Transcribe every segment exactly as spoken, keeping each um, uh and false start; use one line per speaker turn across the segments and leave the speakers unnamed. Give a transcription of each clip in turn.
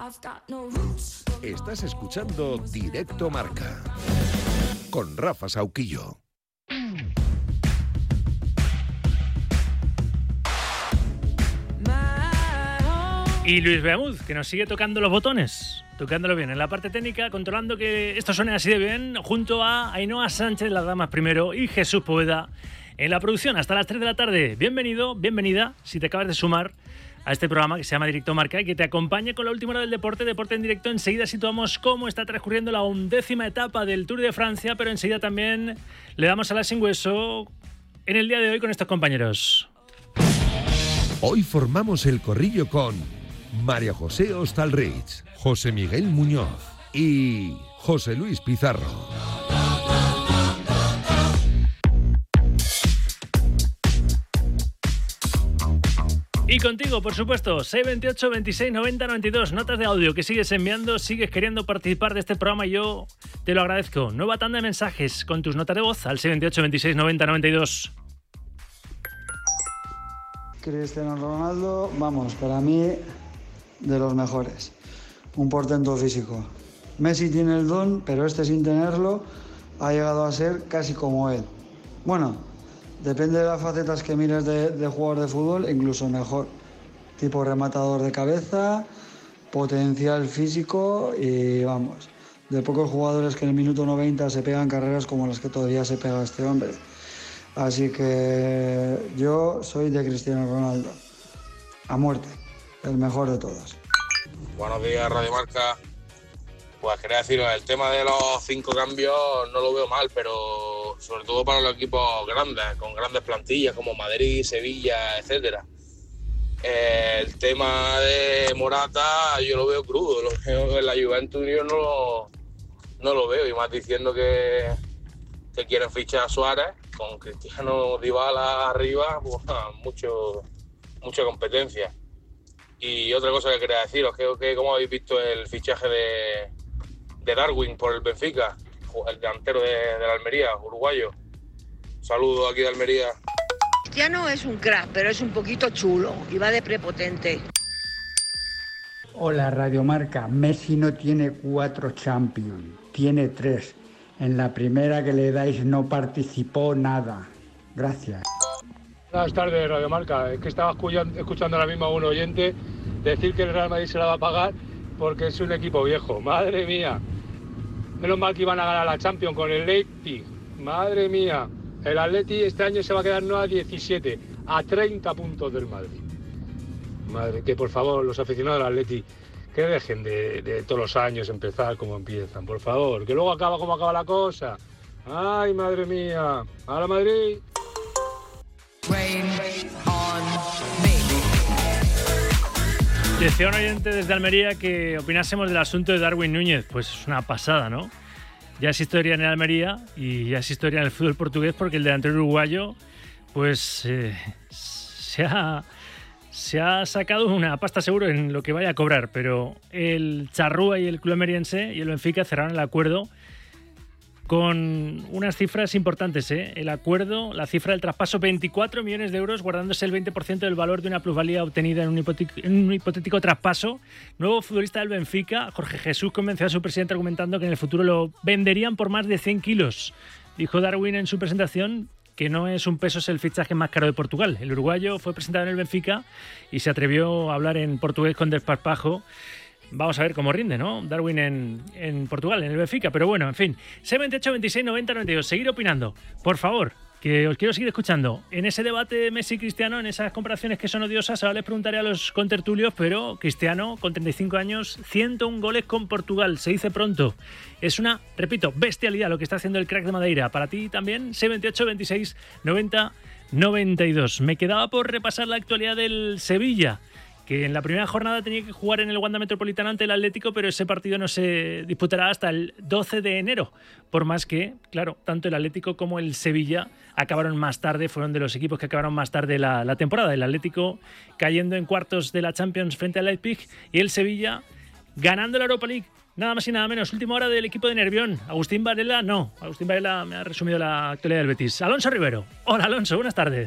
Estás escuchando Directo Marca con Rafa Sauquillo.
Y Luis Beamuz, que nos sigue tocando los botones, tocándolo bien en la parte técnica, controlando que esto suene así de bien, junto a Ainhoa Sánchez, las damas primero, y Jesús Poveda en la producción hasta las tres de la tarde. Bienvenido, bienvenida, si te acabas de sumar a este programa que se llama Directo Marca y que te acompaña con la última hora del deporte, deporte en directo. Enseguida situamos cómo está transcurriendo la undécima etapa del Tour de Francia, pero enseguida también le damos a la sin hueso en el día de hoy con estos compañeros.
Hoy formamos el corrillo con María José Hostalrich, José Miguel Muñoz y José Luis Pizarro.
Y contigo, por supuesto, seis veintiocho, veintiséis, noventa, noventa y dos, notas de audio que sigues enviando, sigues queriendo participar de este programa y yo te lo agradezco. Nueva tanda de mensajes con tus notas de voz al seis veintiocho, veintiséis, noventa, noventa y dos.
Cristiano Ronaldo, vamos, para mí, de los mejores. Un portento físico. Messi tiene el don, pero este sin tenerlo ha llegado a ser casi como él. Bueno, depende de las facetas que mires de, de jugador de fútbol, incluso mejor. Tipo rematador de cabeza, potencial físico y vamos, de pocos jugadores que en el minuto noventa se pegan carreras como las que todavía se pega este hombre. Así que yo soy de Cristiano Ronaldo. A muerte, el mejor de todos.
Buenos días, Radio Marca. Pues quería deciros, el tema de los cinco cambios no lo veo mal, pero sobre todo para los equipos grandes, con grandes plantillas como Madrid, Sevilla, etcétera. El tema de Morata yo lo veo crudo, lo veo en la Juventus, yo no lo, no lo veo, y más diciendo que, que quieren fichar a Suárez, con Cristiano Dybala arriba, pues, mucho, mucha competencia. Y otra cosa que quería deciros, creo que como habéis visto el fichaje de, de Darwin por el Benfica, el delantero de, de la Almería, uruguayo. Saludos aquí de Almería.
Cristiano es un crack, pero es un poquito chulo y va de prepotente.
Hola Radio Marca, Messi no tiene cuatro Champions, tiene tres. En la primera que le dais no participó nada. Gracias.
Buenas tardes, Radio Marca. Es que estaba escuchando ahora mismo a un oyente decir que el Real Madrid se la va a pagar porque es un equipo viejo. Madre mía. Menos mal que iban a ganar la Champions con el Leipzig. Madre mía. El Atleti este año se va a quedar no a diecisiete, a treinta puntos del Madrid. Madre, que por favor los aficionados del Atleti que dejen de, de todos los años empezar como empiezan, por favor. Que luego acaba como acaba la cosa. Ay, madre mía. A la Madrid.
Decía un oyente desde Almería que opinásemos del asunto de Darwin Núñez. Pues es una pasada, ¿no? Ya es historia en el Almería y ya es historia en el fútbol portugués, porque el delantero uruguayo pues eh, se, ha, se ha sacado una pasta seguro en lo que vaya a cobrar, pero el Charrúa y el club almeriense y el Benfica cerraron el acuerdo con unas cifras importantes, ¿eh? El acuerdo, la cifra del traspaso, veinticuatro millones de euros, guardándose el veinte por ciento del valor de una plusvalía obtenida en un, hipotético, en un hipotético traspaso. Nuevo futbolista del Benfica, Jorge Jesús, convenció a su presidente argumentando que en el futuro lo venderían por más de cien kilos. Dijo Darwin en su presentación que no es un peso, es el fichaje más caro de Portugal. El uruguayo fue presentado en el Benfica y se atrevió a hablar en portugués con desparpajo. Vamos a ver cómo rinde, ¿no? Darwin en, en Portugal, en el Benfica. Pero bueno, en fin. seis veintiocho, veintiséis, noventa, noventa y dos. Seguir opinando, por favor, que os quiero seguir escuchando. En ese debate de Messi y Cristiano, en esas comparaciones que son odiosas, ahora les preguntaré a los contertulios, pero Cristiano, con treinta y cinco años, ciento uno goles con Portugal. Se dice pronto. Es una, repito, bestialidad lo que está haciendo el crack de Madeira. Para ti también, seis veintiocho, veintiséis, noventa, noventa y dos. Me quedaba por repasar la actualidad del Sevilla, que en la primera jornada tenía que jugar en el Wanda Metropolitano ante el Atlético, pero ese partido no se disputará hasta el doce de enero, por más que, claro, tanto el Atlético como el Sevilla acabaron más tarde, fueron de los equipos que acabaron más tarde la, la temporada. El Atlético cayendo en cuartos de la Champions frente al Leipzig y el Sevilla ganando la Europa League, nada más y nada menos. Última hora del equipo de Nervión. Agustín Varela, no. Agustín Varela me ha resumido la actualidad del Betis. Alonso Rivero. Hola, Alonso, buenas tardes.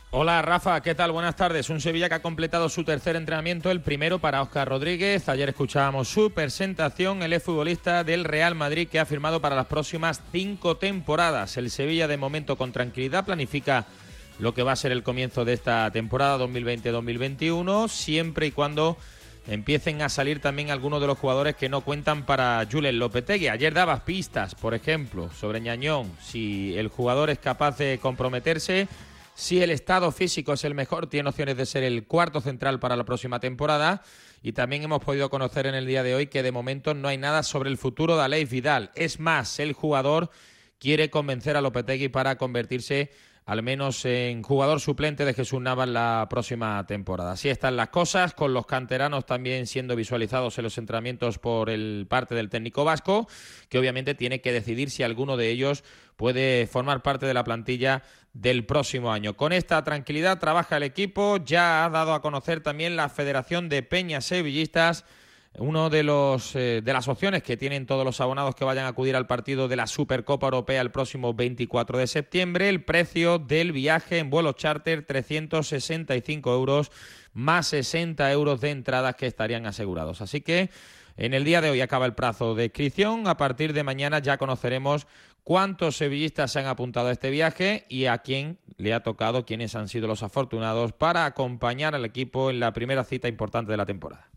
Hola Rafa, ¿qué tal? Buenas tardes. Un Sevilla que ha completado su tercer entrenamiento, el primero para Óscar Rodríguez. Ayer escuchábamos su presentación, el exfutbolista del Real Madrid que ha firmado para las próximas cinco temporadas. El Sevilla de momento con tranquilidad planifica lo que va a ser el comienzo de esta temporada dos mil veinte dos mil veintiuno, siempre y cuando empiecen a salir también algunos de los jugadores que no cuentan para Julen Lopetegui. Ayer dabas pistas, por ejemplo, sobre Ñañón, si el jugador es capaz de comprometerse. Si el estado físico es el mejor, tiene opciones de ser el cuarto central para la próxima temporada. Y también hemos podido conocer en el día de hoy que de momento no hay nada sobre el futuro de Aleix Vidal. Es más, el jugador quiere convencer a Lopetegui para convertirse al menos en jugador suplente de Jesús Navas la próxima temporada. Así están las cosas, con los canteranos también siendo visualizados en los entrenamientos por el parte del técnico vasco, que obviamente tiene que decidir si alguno de ellos puede formar parte de la plantilla del próximo año. Con esta tranquilidad trabaja el equipo. Ya ha dado a conocer también la Federación de Peñas Sevillistas uno de los eh, de las opciones que tienen todos los abonados que vayan a acudir al partido de la Supercopa Europea el próximo veinticuatro de septiembre. El precio del viaje en vuelo charter, trescientos sesenta y cinco euros, más sesenta euros de entradas que estarían asegurados. Así que en el día de hoy acaba el plazo de inscripción. A partir de mañana ya conoceremos cuántos sevillistas se han apuntado a este viaje y a quién le ha tocado, quiénes han sido los afortunados para acompañar al equipo en la primera cita importante de la temporada.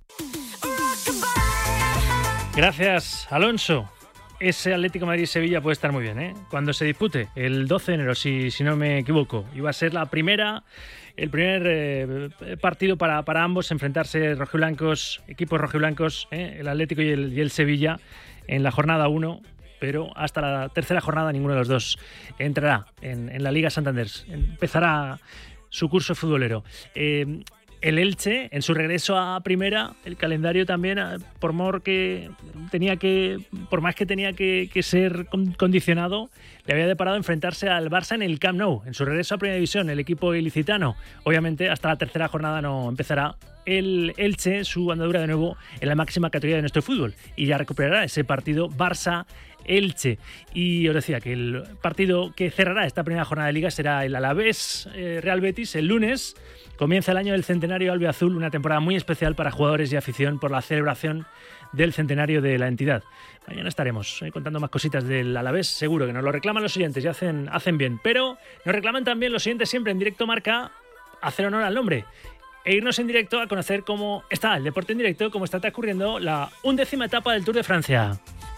Gracias, Alonso. Ese Atlético Madrid-Sevilla puede estar muy bien, ¿eh? Cuando se dispute, el doce de enero, si, si no me equivoco. Y va a ser la primera, el primer eh, partido para, para ambos, enfrentarse rojiblancos, equipos rojiblancos, ¿eh? El Atlético y el, y el Sevilla, en la jornada uno. Pero hasta la tercera jornada ninguno de los dos entrará en, en la Liga Santander. Empezará su curso futbolero. Eh, El Elche, en su regreso a primera, el calendario también, por more que tenía que, por más que tenía que, que ser condicionado, le había deparado enfrentarse al Barça en el Camp Nou, en su regreso a primera división, el equipo ilicitano. Obviamente, hasta la tercera jornada no empezará el Elche su andadura de nuevo en la máxima categoría de nuestro fútbol y ya recuperará ese partido Barça-Elche. Y os decía que el partido que cerrará esta primera jornada de Liga será el Alavés eh, Real Betis el lunes. Comienza el año del centenario albiazul, una temporada muy especial para jugadores y afición por la celebración del centenario de la entidad. Mañana estaremos eh, contando más cositas del Alavés, seguro que nos lo reclaman los oyentes y hacen, hacen bien, pero nos reclaman también los oyentes siempre en Directo Marca hacer honor al nombre e irnos en directo a conocer cómo está el deporte en directo, cómo está transcurriendo la undécima etapa del Tour de Francia.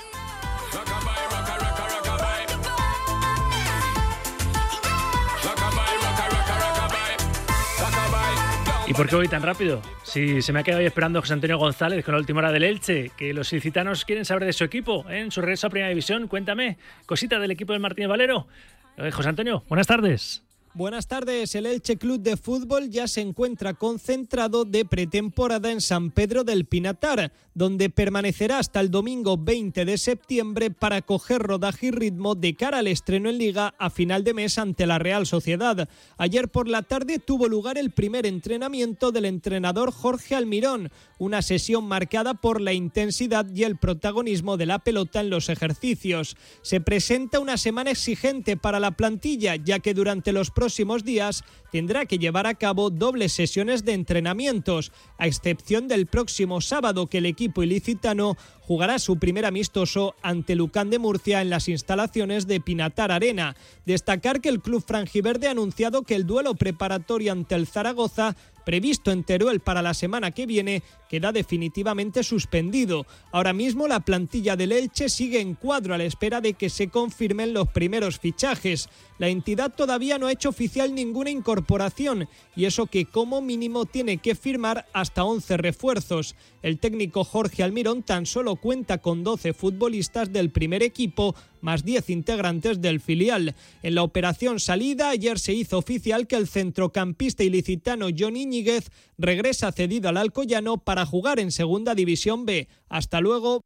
¿Y por qué voy tan rápido? Si se me ha quedado ahí esperando José Antonio González con la última hora del Elche, que los ilicitanos quieren saber de su equipo, ¿eh? En su regreso a Primera División. Cuéntame, cositas del equipo del Martínez Valero. Eh, José Antonio, buenas tardes.
Buenas tardes. El Elche Club de Fútbol ya se encuentra concentrado de pretemporada en San Pedro del Pinatar, donde permanecerá hasta el domingo veinte de septiembre para coger rodaje y ritmo de cara al estreno en Liga a final de mes ante la Real Sociedad. Ayer por la tarde tuvo lugar el primer entrenamiento del entrenador Jorge Almirón, una sesión marcada por la intensidad y el protagonismo de la pelota en los ejercicios. Se presenta una semana exigente para la plantilla, ya que durante los próximos días tendrá que llevar a cabo dobles sesiones de entrenamientos, a excepción del próximo sábado, que el equipo ilicitano jugará su primer amistoso ante Lucán de Murcia en las instalaciones de Pinatar Arena. Destacar que el club franjiverde ha anunciado que el duelo preparatorio ante el Zaragoza, previsto en Teruel para la semana que viene, queda definitivamente suspendido. Ahora mismo la plantilla del Elche sigue en cuadro a la espera de que se confirmen los primeros fichajes. La entidad todavía no ha hecho oficial ninguna incorporación, y eso que como mínimo tiene que firmar hasta once refuerzos. El técnico Jorge Almirón tan solo cuenta con doce futbolistas del primer equipo, más diez integrantes del filial. En la operación salida, ayer se hizo oficial que el centrocampista ilicitano John Íñiguez regresa cedido al Alcoyano para jugar en Segunda División B. Hasta luego.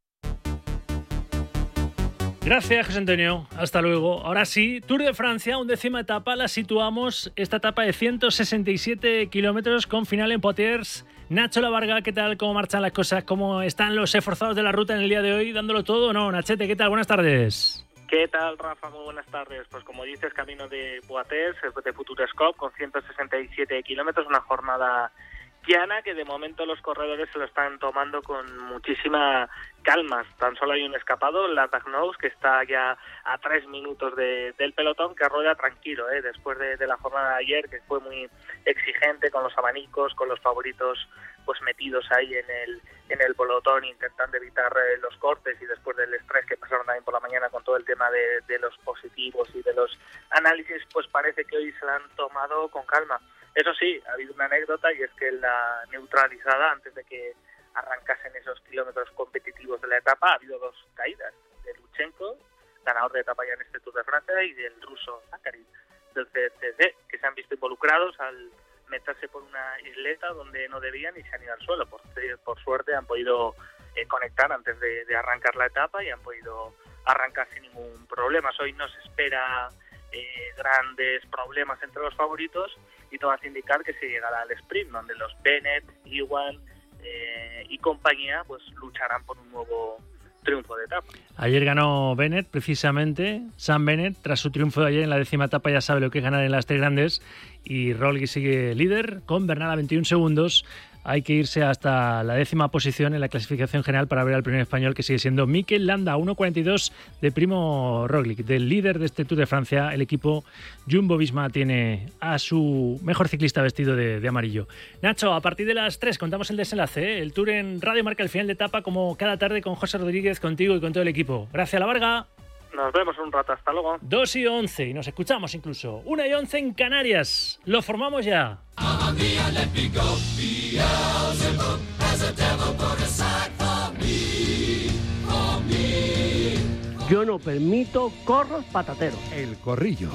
Gracias, José Antonio. Hasta luego. Ahora sí, Tour de Francia, undécima etapa, la situamos. Esta etapa de ciento sesenta y siete kilómetros con final en Poitiers. Nacho Lavarga, ¿qué tal? ¿Cómo marchan las cosas? ¿Cómo están los esforzados de la ruta en el día de hoy? ¿Dándolo todo o no? Nachete, ¿qué tal? Buenas tardes.
¿Qué tal, Rafa? Muy buenas tardes. Pues como dices, camino de Poitiers, de Futurescope, con ciento sesenta y siete kilómetros, una jornada llana que de momento los corredores se lo están tomando con muchísima calma. Tan solo hay un escapado, la Tagnos, que está ya a tres minutos de, del pelotón, que rueda tranquilo, ¿eh? después de, de la jornada de ayer, que fue muy exigente con los abanicos, con los favoritos pues metidos ahí en el en el pelotón, intentando evitar eh, los cortes, y después del estrés que pasaron también por la mañana con todo el tema de, de los positivos y de los análisis, pues parece que hoy se la han tomado con calma. Eso sí, ha habido una anécdota, y es que la neutralizada, antes de que arrancasen esos kilómetros competitivos de la etapa, ha habido dos caídas, de Luchenko, ganador de etapa ya en este Tour de Francia, y del ruso Zakarin, del C C C, que se han visto involucrados al meterse por una isleta donde no debían y se han ido al suelo. Por, por suerte han podido eh, conectar antes de, de arrancar la etapa y han podido arrancar sin ningún problema. Hoy no se espera eh, grandes problemas entre los favoritos, y todo hace indicar que se llegará al sprint, donde los Bennett, Ewan eh, y compañía pues lucharán por un nuevo triunfo de etapa.
Ayer ganó Bennett, precisamente, Sam Bennett, tras su triunfo de ayer en la décima etapa. Ya sabe lo que es ganar en las tres grandes, y Roglic sigue líder con Bernal a veintiún segundos. Hay que irse hasta la décima posición en la clasificación general para ver al primer español, que sigue siendo Mikel Landa, uno cuarenta y dos de Primo Roglic. Del líder de este Tour de Francia, el equipo Jumbo-Visma tiene a su mejor ciclista vestido de, de amarillo. Nacho, a partir de las tres contamos el desenlace, ¿eh? El Tour en Radio Marca, el final de etapa, como cada tarde, con José Rodríguez, contigo y con todo el equipo. Gracias, La Varga.
Nos vemos un rato, hasta luego.
dos y once, y nos escuchamos incluso. una y once en Canarias. Lo formamos ya.
Yo no permito corros patateros.
El Corrillo.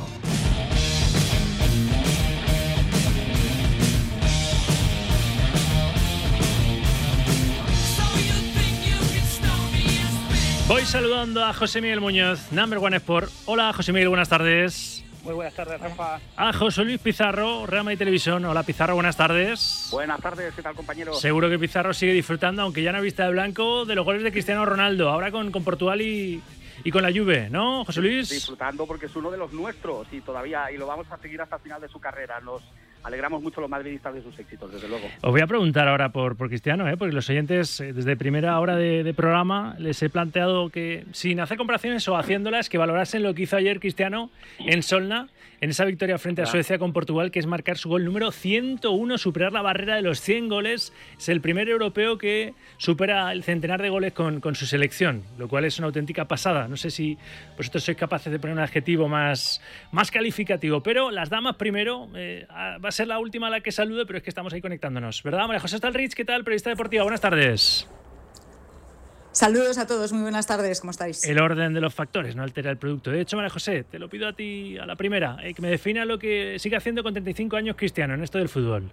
Voy saludando a José Miguel Muñoz, Number One Sport. Hola, José Miguel, buenas tardes.
Muy buenas tardes, Rafa.
A José Luis Pizarro, Real Madrid Televisión. Hola, Pizarro, buenas tardes.
Buenas tardes, ¿qué tal, compañero?
Seguro que Pizarro sigue disfrutando, aunque ya no vista de blanco, de los goles de Cristiano Ronaldo, ahora con, con Portugal y, y con la Juve, ¿no, José Luis?
Disfrutando, porque es uno de los nuestros, y todavía, y lo vamos a seguir hasta el final de su carrera. Nos alegramos mucho los madridistas de sus éxitos, desde luego.
Os voy a preguntar ahora por, por Cristiano, ¿eh? porque los oyentes, desde primera hora de, de programa, les he planteado que, sin hacer comparaciones o haciéndolas, que valorasen lo que hizo ayer Cristiano en Solna, en esa victoria frente a Suecia con Portugal, que es marcar su gol número ciento uno, superar la barrera de los cien goles. Es el primer europeo que supera el centenar de goles con, con su selección, lo cual es una auténtica pasada. No sé si vosotros sois capaces de poner un adjetivo más, más calificativo, pero las damas primero. Eh, va a ser la última a la que salude, pero es que estamos ahí conectándonos, ¿verdad? María José Stalrich, ¿qué tal? Periodista deportiva, buenas tardes.
Saludos a todos, muy buenas tardes, ¿cómo estáis?
El orden de los factores no altera el producto. De hecho, María José, te lo pido a ti a la primera, eh, que me defina lo que sigue haciendo con treinta y cinco años Cristiano en esto del fútbol.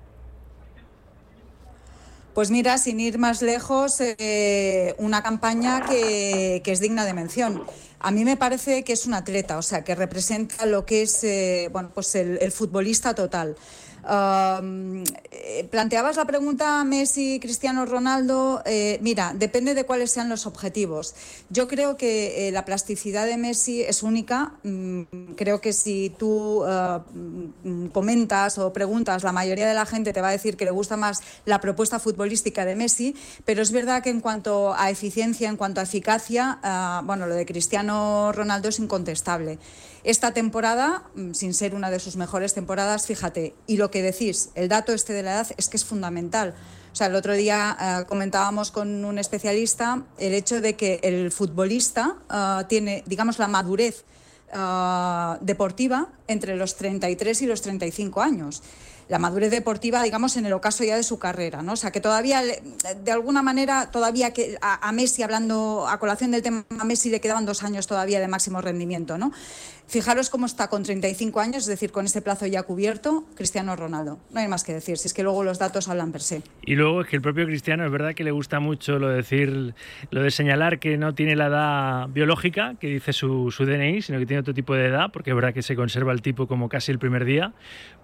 Pues mira, sin ir más lejos, eh, una campaña que, que es digna de mención. A mí me parece que es un atleta, o sea, que representa lo que es eh, bueno, pues el, el futbolista total. Uh, planteabas la pregunta Messi, Cristiano Ronaldo. Eh, mira, depende de cuáles sean los objetivos. Yo creo que eh, la plasticidad de Messi es única. Mm, creo que si tú uh, comentas o preguntas, la mayoría de la gente te va a decir que le gusta más la propuesta futbolística de Messi, pero es verdad que en cuanto a eficiencia, en cuanto a eficacia, uh, bueno, lo de Cristiano Ronaldo es incontestable. Esta temporada, sin ser una de sus mejores temporadas, fíjate, y lo que decís, el dato este de la edad es que es fundamental. O sea, el otro día uh, comentábamos con un especialista el hecho de que el futbolista uh, tiene, digamos, la madurez uh, deportiva entre los treinta y tres y los treinta y cinco años. La madurez deportiva, digamos, en el ocaso ya de su carrera, ¿no? O sea, que todavía, de alguna manera, todavía que a, a Messi, hablando a colación del tema, a Messi le quedaban dos años todavía de máximo rendimiento, ¿no? Fijaros cómo está con treinta y cinco años, es decir, con ese plazo ya cubierto, Cristiano Ronaldo. No hay más que decir, si es que luego los datos hablan per se.
Y luego es que el propio Cristiano, es verdad que le gusta mucho lo de decir, lo de señalar que no tiene la edad biológica, que dice su, su D N I, sino que tiene otro tipo de edad, porque es verdad que se conserva el tipo como casi el primer día,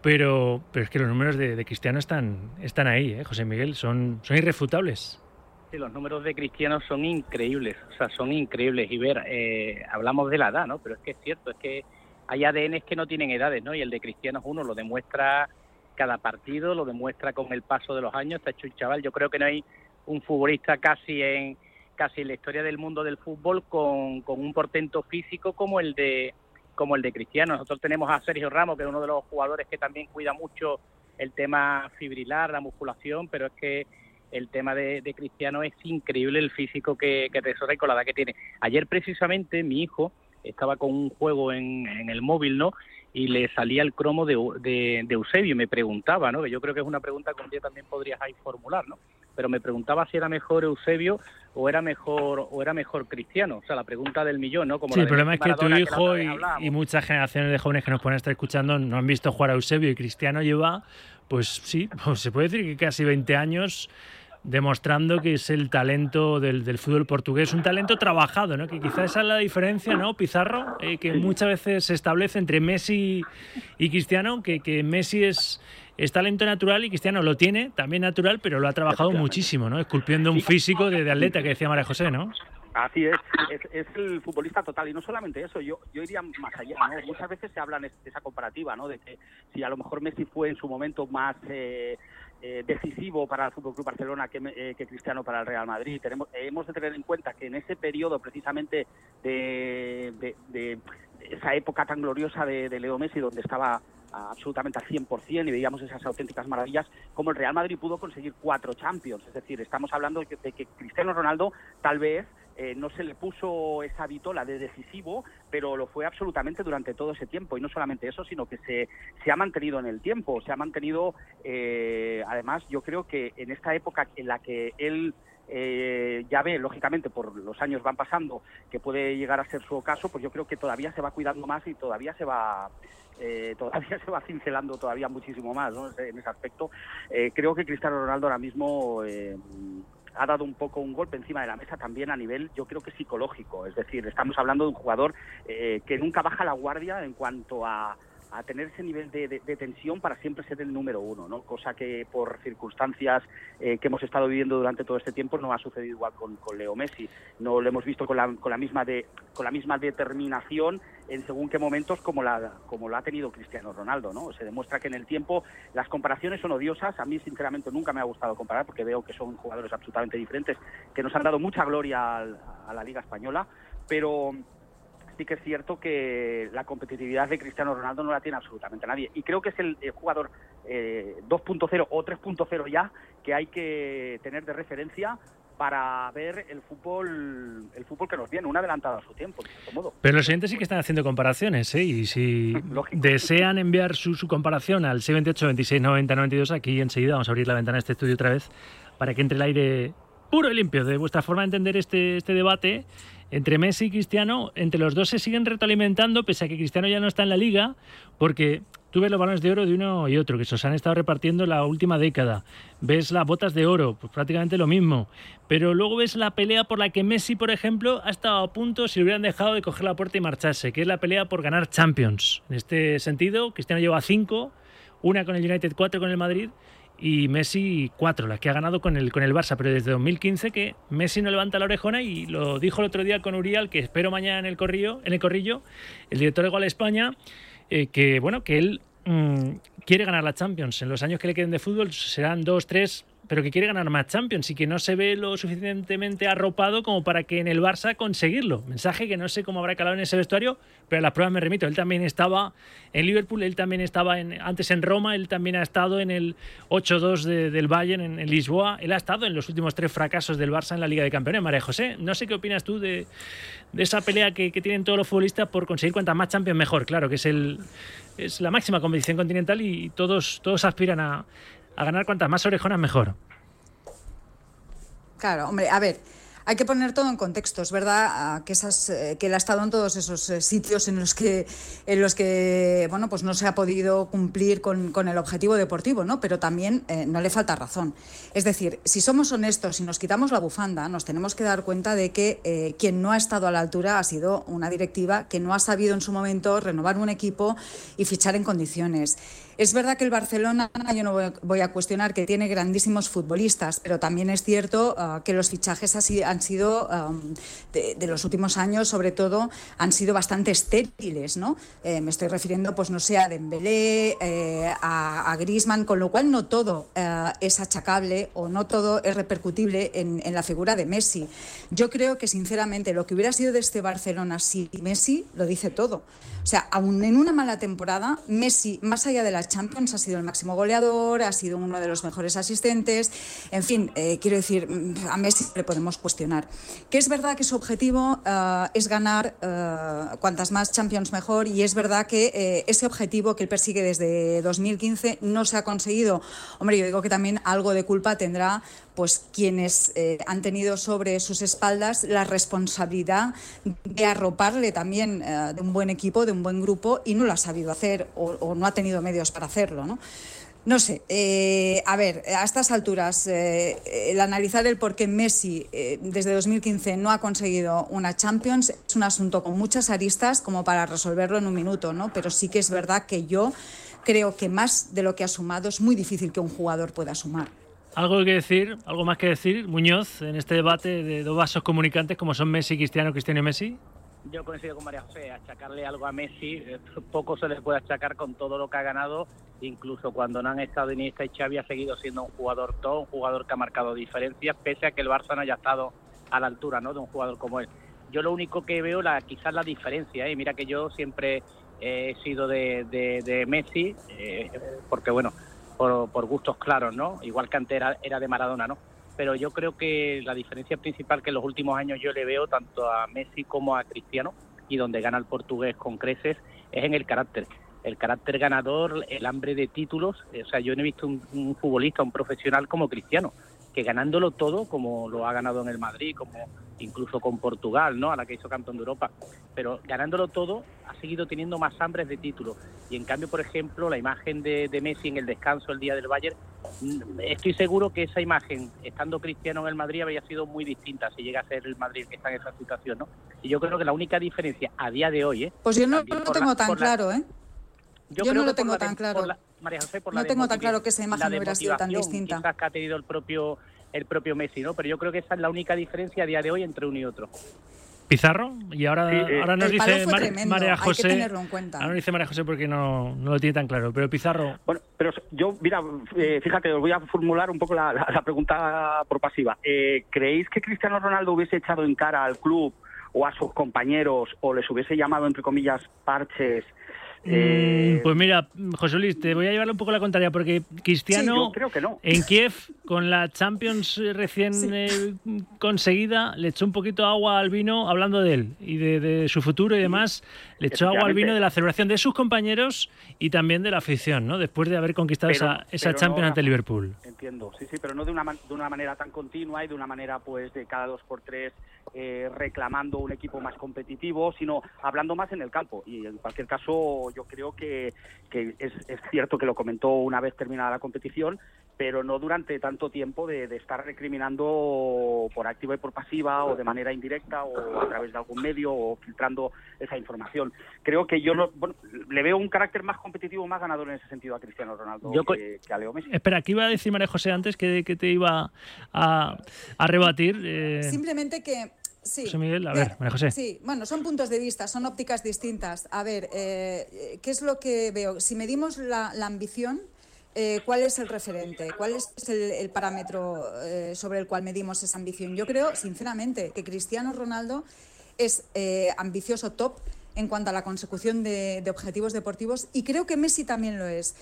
pero, pero es que los números de, de Cristiano están, están ahí, ¿eh, José Miguel? Son, son irrefutables.
Sí, los números de Cristiano son increíbles, o sea, son increíbles. Y ver, eh, hablamos de la edad, ¿no? Pero es que es cierto, es que hay A D N s que no tienen edades, ¿no? Y el de Cristiano es uno, lo demuestra cada partido, lo demuestra con el paso de los años, está hecho un chaval. Yo creo que no hay un futbolista casi en casi en la historia del mundo del fútbol con, con un portento físico como el de como el de Cristiano. Nosotros tenemos a Sergio Ramos, que es uno de los jugadores que también cuida mucho el tema fibrilar, la musculación, pero es que el tema de, de Cristiano es increíble el físico que, que tesora y con la edad que tiene. Ayer precisamente mi hijo estaba con un juego en, en el móvil, ¿no? Y le salía el cromo de, de, de Eusebio y me preguntaba, ¿no? Que yo creo que es una pregunta que un día también podrías ahí formular, ¿no? Pero me preguntaba si era mejor Eusebio o era mejor o era mejor Cristiano. O sea, la pregunta del millón, ¿no? Como
sí,
la
el problema es que tu
Maradona,
hijo
que
y, y muchas generaciones de jóvenes que nos pueden estar escuchando no han visto jugar a Eusebio, y Cristiano lleva, pues sí, pues se puede decir que casi veinte años demostrando que es el talento del, del fútbol portugués, un talento trabajado, ¿no? Que quizás esa es la diferencia, ¿no, Pizarro? Eh, que muchas veces se establece entre Messi y Cristiano, que, que Messi es, es talento natural y Cristiano lo tiene, también natural, pero lo ha trabajado muchísimo, ¿no? Esculpiendo un físico de, de atleta, que decía María José, ¿no?
Así es, es, es el futbolista total, y no solamente eso, yo yo iría más allá, ¿no? Muchas veces se habla de esa comparativa, ¿no? De que si a lo mejor Messi fue en su momento más eh, eh, decisivo para el F C Barcelona que, eh, que Cristiano para el Real Madrid. Tenemos, eh, hemos de tener en cuenta que en ese periodo precisamente de, de, de esa época tan gloriosa de, de Leo Messi, donde estaba absolutamente al cien por ciento y veíamos esas auténticas maravillas, como el Real Madrid pudo conseguir cuatro Champions. Es decir, estamos hablando de que, de que Cristiano Ronaldo tal vez eh, no se le puso esa vitola de decisivo, pero lo fue absolutamente durante todo ese tiempo. Y no solamente eso, sino que se, se ha mantenido en el tiempo, se ha mantenido, eh, además yo creo que en esta época en la que él Eh, ya ve, lógicamente, por los años van pasando, que puede llegar a ser su ocaso, pues yo creo que todavía se va cuidando más y todavía se va eh, todavía se va cincelando todavía muchísimo más, ¿no? En ese aspecto. Eh, creo que Cristiano Ronaldo ahora mismo eh, ha dado un poco un golpe encima de la mesa también a nivel, yo creo que psicológico. Es decir, estamos hablando de un jugador eh, que nunca baja la guardia en cuanto a a tener ese nivel de, de, de tensión para siempre ser el número uno, ¿no? Cosa que por circunstancias eh, que hemos estado viviendo durante todo este tiempo no ha sucedido igual con, con Leo Messi. No lo hemos visto con la, con la misma de, con la misma determinación en según qué momentos como la como lo ha tenido Cristiano Ronaldo, ¿no? Se demuestra que en el tiempo las comparaciones son odiosas. A mí sinceramente nunca me ha gustado comparar porque veo que son jugadores absolutamente diferentes que nos han dado mucha gloria al, a la Liga Española, pero sí que es cierto que la competitividad de Cristiano Ronaldo no la tiene absolutamente nadie. Y creo que es el, el jugador eh, dos punto cero o tres punto cero ya que hay que tener de referencia para ver el fútbol el fútbol que nos viene, un adelantado a su tiempo, de cierto modo.
Pero los siguientes sí que están haciendo comparaciones, ¿eh? Y si desean enviar su, su comparación al seis veintiocho, veintiséis, noventa, noventa y dos, aquí enseguida vamos a abrir la ventana de este estudio otra vez para que entre el aire puro y limpio de vuestra forma de entender este, este debate entre Messi y Cristiano. Entre los dos se siguen retroalimentando, pese a que Cristiano ya no está en la Liga, porque tú ves los balones de oro de uno y otro, que se os han estado repartiendo la última década. Ves las botas de oro, pues prácticamente lo mismo. Pero luego ves la pelea por la que Messi, por ejemplo, ha estado a punto si le hubieran dejado de coger la puerta y marcharse, que es la pelea por ganar Champions. En este sentido, Cristiano lleva cinco, una con el United, cuatro con el Madrid, y Messi cuatro, las que ha ganado con el con el Barça, pero desde dos mil quince que Messi no levanta la orejona, y lo dijo el otro día con Urial, que espero mañana en el corrillo, en el corrillo, el director de Gol España, eh, que bueno, que él mmm, quiere ganar la Champions. En los años que le queden de fútbol serán dos, tres, pero que quiere ganar más Champions y que no se ve lo suficientemente arropado como para que en el Barça conseguirlo. Mensaje que no sé cómo habrá calado en ese vestuario, pero a las pruebas me remito. Él también estaba en Liverpool, él también estaba en, antes en Roma, él también ha estado en el ocho dos de, del Bayern en, en Lisboa, él ha estado en los últimos tres fracasos del Barça en la Liga de Campeones. María José, no sé qué opinas tú de, de esa pelea que, que tienen todos los futbolistas por conseguir cuantas más Champions mejor. Claro que es, el, es la máxima competición continental y todos, todos aspiran a a ganar cuantas más orejonas mejor.
Claro, hombre, a ver, hay que poner todo en contexto. Es verdad que, esas, que él ha estado en todos esos sitios en los que, en los que bueno, pues no se ha podido cumplir con, con el objetivo deportivo, ¿no? Pero también eh, no le falta razón. Es decir, si somos honestos y nos quitamos la bufanda, nos tenemos que dar cuenta de que eh, quien no ha estado a la altura ha sido una directiva que no ha sabido en su momento renovar un equipo y fichar en condiciones. Es verdad que el Barcelona, yo no voy a cuestionar que tiene grandísimos futbolistas, pero también es cierto uh, que los fichajes así han sido, um, de, de los últimos años, sobre todo, han sido bastante estériles, ¿no? Eh, me estoy refiriendo, pues no sé, a Dembélé, eh, a, a Griezmann, con lo cual no todo uh, es achacable o no todo es repercutible en, en la figura de Messi. Yo creo que, sinceramente, lo que hubiera sido de este Barcelona si Messi lo dice todo. O sea, aún en una mala temporada, Messi, más allá de la Champions, ha sido el máximo goleador, ha sido uno de los mejores asistentes. En fin, eh, quiero decir, a Messi le podemos cuestionar. Que es verdad que su objetivo uh, es ganar uh, cuantas más Champions mejor, y es verdad que eh, ese objetivo que él persigue desde dos mil quince no se ha conseguido. Hombre, yo digo que también algo de culpa tendrá pues quienes eh, han tenido sobre sus espaldas la responsabilidad de arroparle también eh, de un buen equipo, de un buen grupo, y no lo ha sabido hacer o, o no ha tenido medios para hacerlo, ¿no? No sé, eh, a ver, a estas alturas, eh, el analizar el por qué Messi eh, desde dos mil quince no ha conseguido una Champions es un asunto con muchas aristas como para resolverlo en un minuto, ¿no? Pero sí que es verdad que yo creo que más de lo que ha sumado es muy difícil que un jugador pueda sumar.
Algo que decir, algo más que decir, Muñoz, en este debate de dos vasos comunicantes como son Messi, Cristiano, Cristiano y Messi.
Yo coincido con María José, achacarle algo a Messi, poco se le puede achacar con todo lo que ha ganado, incluso cuando no han estado Iniesta y Xavi ha seguido siendo un jugador top, un jugador que ha marcado diferencias, pese a que el Barça no haya estado a la altura, ¿no?, de un jugador como él. Yo lo único que veo, la, quizás la diferencia, ¿eh? Mira que yo siempre he sido de, de, de Messi, eh, porque bueno, Por, por gustos claros, ¿no? Igual que antes era, era de Maradona, ¿no? Pero yo creo que la diferencia principal que en los últimos años yo le veo tanto a Messi como a Cristiano, y donde gana el portugués con creces, es en el carácter. El carácter ganador, el hambre de títulos. O sea, yo no he visto un, un futbolista, un profesional como Cristiano, que ganándolo todo, como lo ha ganado en el Madrid, como incluso con Portugal, ¿no?, a la que hizo campeón de Europa, pero ganándolo todo ha seguido teniendo más hambres de título. Y en cambio, por ejemplo, la imagen de, de Messi en el descanso el día del Bayern, estoy seguro que esa imagen, estando Cristiano en el Madrid, habría sido muy distinta si llega a ser el Madrid que está en esa situación, ¿no? Y yo creo que la única diferencia a día de hoy, ¿eh?
Pues yo no lo tengo la, tan claro, ¿eh?
Yo,
yo
creo
no lo
que
tengo
la,
tan claro.
La, María José, por
no
la
tengo tan claro que esa imagen no hubiera sido tan distinta.
Quizás que ha tenido el propio el propio Messi, ¿no? Pero yo creo que esa es la única diferencia a día de hoy entre uno y otro.
Pizarro, y ahora, sí, eh, ahora nos dice Mar María José.
Hay que tenerlo en cuenta.
Ahora nos dice María José porque no, no lo tiene tan claro. Pero Pizarro.
Bueno, pero yo, mira, eh, fíjate, os voy a formular un poco la, la, la pregunta por pasiva. Eh, ¿Creéis que Cristiano Ronaldo hubiese echado en cara al club o a sus compañeros, o les hubiese llamado, entre comillas, parches?
Eh... Pues mira, José Luis, te voy a llevarle un poco la contraria, porque Cristiano,
sí, yo creo que no.
En Kiev, con la Champions recién sí. eh, conseguida, le echó un poquito de agua al vino hablando de él y de, de su futuro y demás. Le echó agua al vino de la celebración de sus compañeros y también de la afición, ¿no? Después de haber conquistado pero, esa, esa Champions no, ante Liverpool.
Entiendo, sí, sí, pero no de una, de una manera tan continua y de una manera, pues, de cada dos por tres eh, reclamando un equipo más competitivo, sino hablando más en el campo. Y en cualquier caso, yo creo que, que es, es cierto que lo comentó una vez terminada la competición, pero no durante tanto tiempo de, de estar recriminando por activa y por pasiva, o de manera indirecta, o a través de algún medio, o filtrando esa información. Creo que yo no, bueno, le veo un carácter más competitivo, más ganador en ese sentido a Cristiano Ronaldo yo, que, que a Leo Messi.
Espera, ¿qué iba a decir María José antes que, que te iba a, a rebatir? Eh...
Simplemente que... Sí.
José Miguel, a ver, María José.
Sí, bueno, son puntos de vista, son ópticas distintas. A ver, eh, ¿qué es lo que veo? Si medimos la, la ambición, eh, ¿cuál es el referente? ¿Cuál es el, el parámetro eh, sobre el cual medimos esa ambición? Yo creo, sinceramente, que Cristiano Ronaldo es eh, ambicioso top en cuanto a la consecución de, de objetivos deportivos, y creo que Messi también lo es.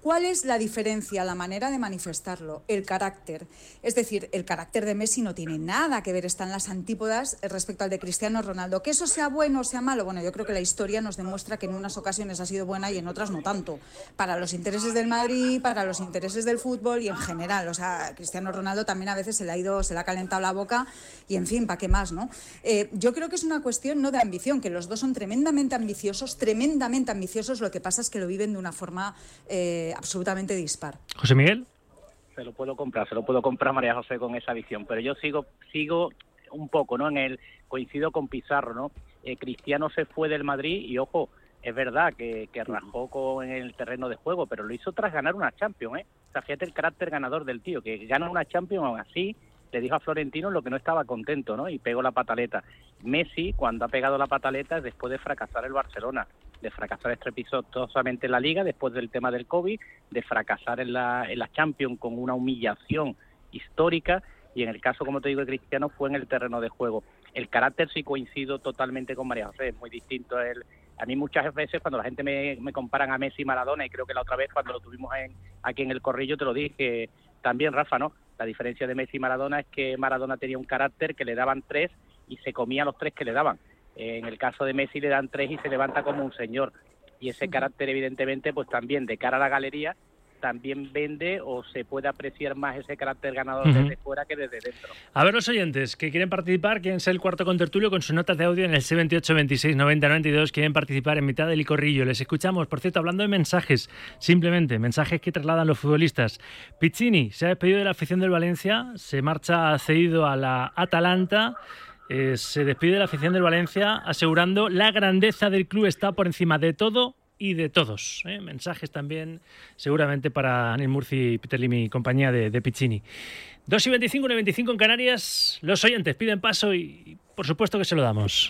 ¿Cuál es la diferencia, la manera de manifestarlo? El carácter. Es decir, el carácter de Messi no tiene nada que ver, está en las antípodas respecto al de Cristiano Ronaldo. Que eso sea bueno o sea malo, bueno, yo creo que la historia nos demuestra que en unas ocasiones ha sido buena y en otras no tanto. Para los intereses del Madrid, para los intereses del fútbol y en general. O sea, Cristiano Ronaldo también a veces se le ha ido, se le ha calentado la boca y en fin, ¿para qué más, no? Eh, yo creo que es una cuestión no de ambición, que los dos son tremendamente ambiciosos, tremendamente ambiciosos, lo que pasa es que lo viven de una forma eh, absolutamente dispar.
José Miguel.
Se lo puedo comprar, se lo puedo comprar María José con esa visión, pero yo sigo sigo un poco, ¿no? En el coincido con Pizarro, ¿no? Eh, Cristiano se fue del Madrid y, ojo, es verdad que, que rajó con, en el terreno de juego, pero lo hizo tras ganar una Champions, ¿eh? O sea, fíjate el carácter ganador del tío, que gana una Champions aún así, le dijo a Florentino lo que no estaba contento, ¿no? Y pegó la pataleta. Messi, cuando ha pegado la pataleta, es después de fracasar el Barcelona, de fracasar estrepitosamente en la Liga, después del tema del COVID, de fracasar en la, en la Champions con una humillación histórica, y en el caso, como te digo, de Cristiano, fue en el terreno de juego. El carácter sí coincido totalmente con María José, es muy distinto. El, a mí muchas veces cuando la gente me, me comparan a Messi y Maradona, y creo que la otra vez cuando lo tuvimos en, aquí en el Corrillo te lo dije también, Rafa, ¿no? La diferencia de Messi y Maradona es que Maradona tenía un carácter que le daban tres y se comía los tres que le daban. En el caso de Messi le dan tres y se levanta como un señor. Y ese carácter, evidentemente, pues también de cara a la galería, también vende o se puede apreciar más ese carácter ganador uh-huh. desde fuera que desde dentro.
A ver, los oyentes que quieren participar, quieren ser el cuarto contertulio con sus notas de audio en el seis veintiocho, veintiséis, noventa, noventa y dos, quieren participar en mitad del corrillo. Les escuchamos, por cierto, hablando de mensajes, simplemente, mensajes que trasladan los futbolistas. Piccini se ha despedido de la afición del Valencia, se marcha cedido a la Atalanta. Eh, se despide de la afición del Valencia asegurando la grandeza del club está por encima de todo y de todos. ¿eh? Mensajes también seguramente para Anil Murci y Peter Lim y compañía de, de Piccini. dos y veinticinco, una y veinticinco en Canarias. Los oyentes piden paso y por supuesto que se lo damos.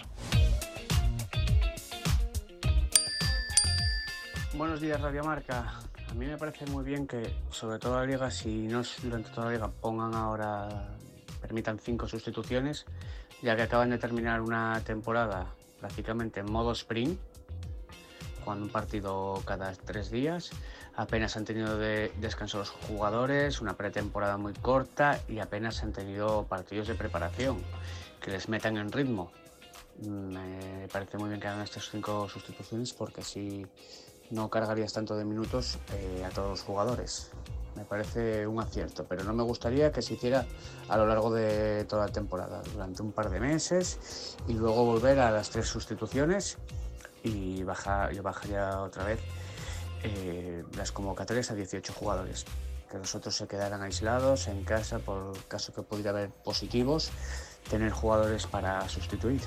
Buenos días, Radio Marca. A mí me parece muy bien que, sobre todo la Liga, si no es durante toda la Liga, pongan ahora, permitan cinco sustituciones, ya que acaban de terminar una temporada prácticamente en modo sprint, con un partido cada tres días, apenas han tenido de descanso los jugadores, una pretemporada muy corta y apenas han tenido partidos de preparación que les metan en ritmo. Me parece muy bien que hagan estas cinco sustituciones porque así no cargarías tanto de minutos eh, a todos los jugadores. Me parece un acierto, pero no me gustaría que se hiciera a lo largo de toda la temporada, durante un par de meses, y luego volver a las tres sustituciones y bajar, yo bajaría otra vez eh, las convocatorias a dieciocho jugadores, que los otros se quedaran aislados en casa por caso que pudiera haber positivos, tener jugadores para sustituir.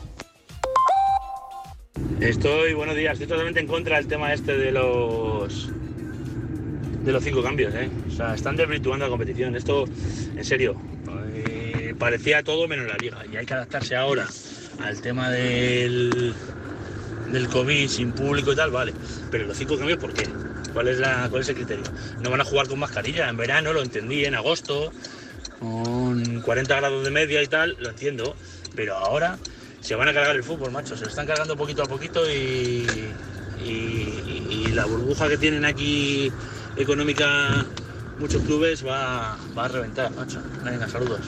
Estoy, buenos días, estoy totalmente en contra del tema este de los de los cinco cambios, ¿eh? O sea, están desvirtuando la competición. Esto, en serio, eh, parecía todo menos la Liga y hay que adaptarse ahora al tema del del COVID sin público y tal, vale. Pero los cinco cambios, ¿por qué? ¿Cuál es la, cuál es el criterio? No van a jugar con mascarilla en verano, lo entendí, en agosto, con cuarenta grados de media y tal, lo entiendo, pero ahora se van a cargar el fútbol, macho, se lo están cargando poquito a poquito y, y, y, y la burbuja que tienen aquí económica muchos clubes va, va a reventar, macho. Venga, saludos.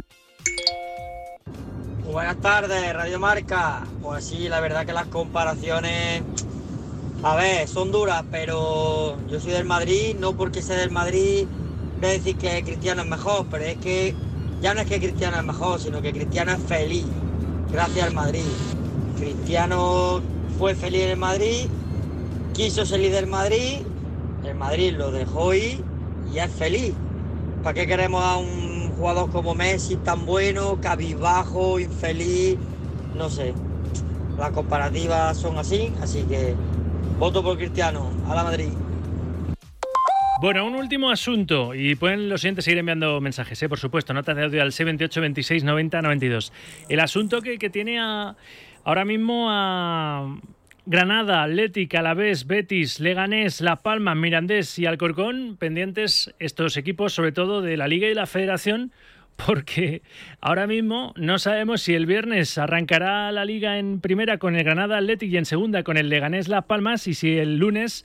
Buenas tardes, Radio Marca. Pues sí, la verdad que las comparaciones, a ver, son duras, pero yo soy del Madrid, no porque sea del Madrid voy a decir que Cristiano es mejor, pero es que ya no es que Cristiano es mejor, sino que Cristiano es feliz, gracias al Madrid. Cristiano fue feliz en el Madrid, quiso salir del Madrid, el Madrid lo dejó ir y es feliz. ¿Para qué queremos a un jugador como Messi tan bueno, cabizbajo, infeliz? No sé, las comparativas son así, así que voto por Cristiano, a la Madrid.
Bueno, un último asunto, y pueden los siguientes seguir enviando mensajes, ¿eh? Por supuesto, notas de audio al seis veintiocho, veintiséis, noventa, noventa y dos. El asunto que, que tiene a, ahora mismo a Granada, Athletic, Alavés, Betis, Leganés, Las Palmas, Mirandés y Alcorcón, pendientes estos equipos, sobre todo de la Liga y la Federación, porque ahora mismo no sabemos si el viernes arrancará la Liga en primera con el Granada, Athletic y en segunda con el Leganés, Las Palmas, y si el lunes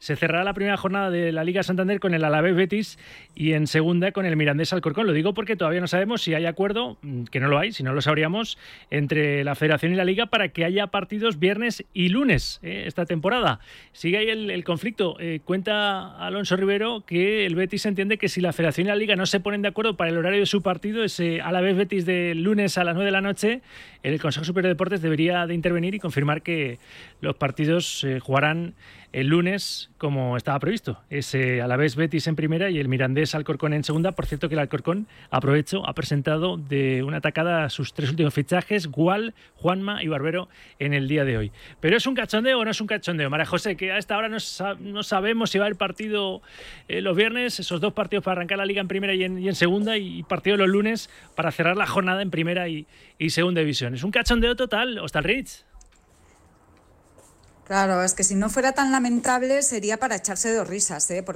se cerrará la primera jornada de la Liga Santander con el Alavés Betis y en segunda con el Mirandés Alcorcón. Lo digo porque todavía no sabemos si hay acuerdo, que no lo hay, si no lo sabríamos, entre la Federación y la Liga para que haya partidos viernes y lunes eh, esta temporada. Sigue ahí el, el conflicto. Eh, cuenta Alonso Rivero que el Betis entiende que si la Federación y la Liga no se ponen de acuerdo para el horario de su partido, ese Alavés Betis de lunes a las nueve de la noche, el Consejo Superior de Deportes debería de intervenir y confirmar que los partidos eh, jugarán el lunes como estaba previsto. Ese Alavés Betis en primera y el Mirandés Alcorcón en segunda. Por cierto que el Alcorcón, aprovecho, ha presentado de una tacada sus tres últimos fichajes, Gual, Juanma y Barbero, en el día de hoy. Pero ¿es un cachondeo o no es un cachondeo, María José? Que a esta hora no, sa- no sabemos si va el partido eh, los viernes, esos dos partidos para arrancar la Liga en primera y en, y en segunda, y partido los lunes para cerrar la jornada en primera y, y segunda división. Es un cachondeo total, Hostalrich.
Claro, es que si no fuera tan lamentable sería para echarse dos risas, ¿eh? Porque